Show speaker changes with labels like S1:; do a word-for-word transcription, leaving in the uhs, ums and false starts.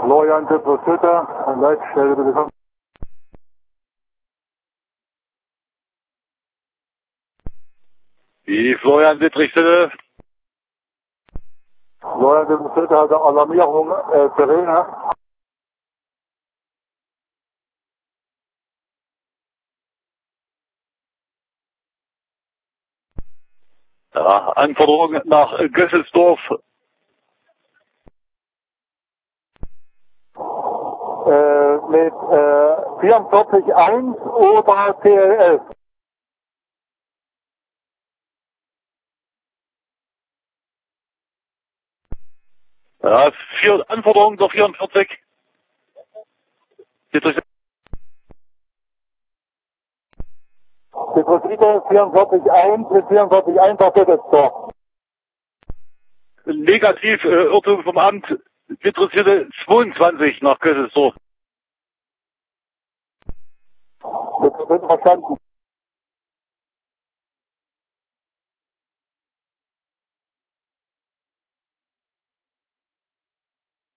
S1: Florian Dippel-Schütter, Leitstelle bitte kommen.
S2: Die Florian Dittrich-Sitte.
S1: Florian Dippel-Schütter hat eine Alarmierung äh, Sirene.
S2: Ja, Anforderung nach Gösselsdorf.
S1: Äh, mit äh, vierundvierzig Komma eins oder T L S.
S2: Ja, vier, Anforderung der vierundvierzig. Dittrich.
S1: Deposite vierundvierzig Komma eins mit vierundvierzig Komma eins auf Gösselsdorf.
S2: Negativ, äh, Irrtum vom Amt. Interessierte zweiundzwanzig nach Gösselsdorf.
S1: Das wird verstanden.